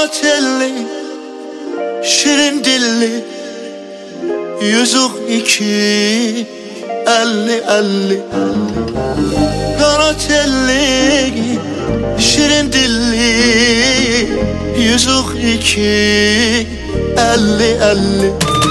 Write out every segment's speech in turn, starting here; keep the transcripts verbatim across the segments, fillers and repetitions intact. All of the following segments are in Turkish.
Kara telli, şirin dilli, yüzük iki, elli elli. Kara telli, şirin dilli, yüzük iki, elli elli.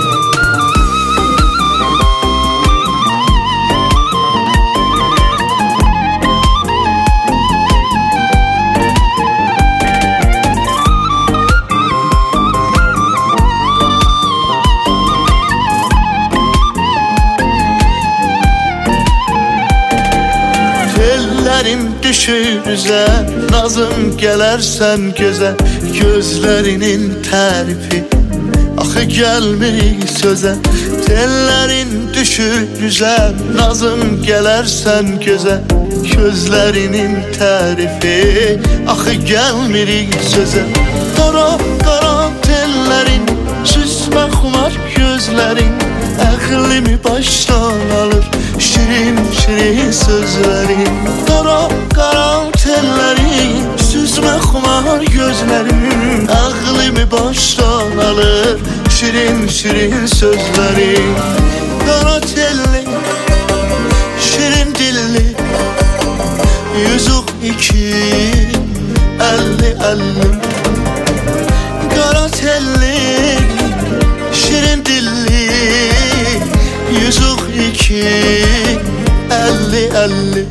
Tellerim düşür üzə, nazım gələrsən gözə. Gözlərinin tərifi axı gəlmir sözə. Tellerin düşür üzə, nazım gələrsən gözə. Gözlərinin tərifi axı gəlmir sözə. Qara qara tellerin, süzmə xumar gözlərin, əqlimi başdan alır şirin şirin sözlerin. Qara qara tellerin, süzmə xumar gözlerin, ağlımı başdan alır şirin şirin sözlerin. Qara telli, şirin dilli, yüzük iki, elli elli. Qara telli, şirin dilli, yüzük iki, elli elli.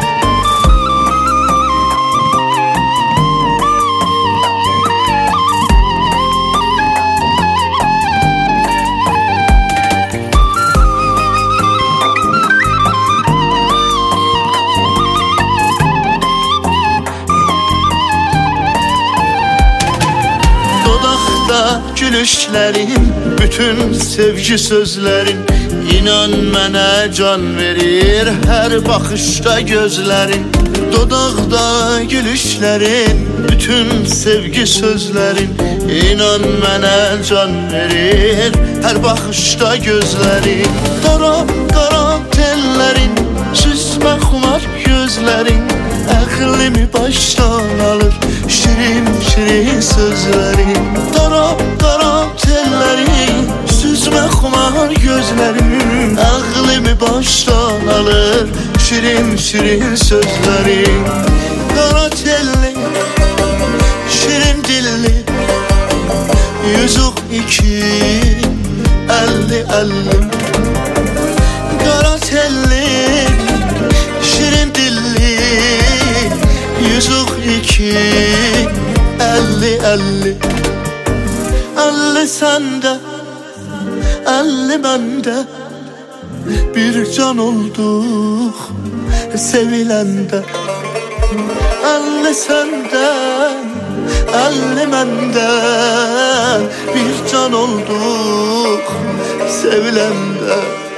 Dodaqda gülüşlerin, bütün sevgi sözlerin, İnan mənə can verir her bakışta gözlerin. Dodaqda gülüşlerin, bütün sevgi sözlerin, İnan mənə can verir her bakışta gözlerin. Qara qara tellerin, süzmə xumar gözlerin, əqlimi başdan alır şirin şirin sözlerin. Qara qara tellerin, süzmə xumar gözlerin, ağlımı baştan alır şirin şirin sözlerin. Qara telli, şirin dilli, yüzük iki, elli elli. Qara telli, şirin dilli, yüzük iki, elli elli. Elli sende, elli bende, bir can olduk sevilende. Elli senden, elli benden, bir can olduk sevilende.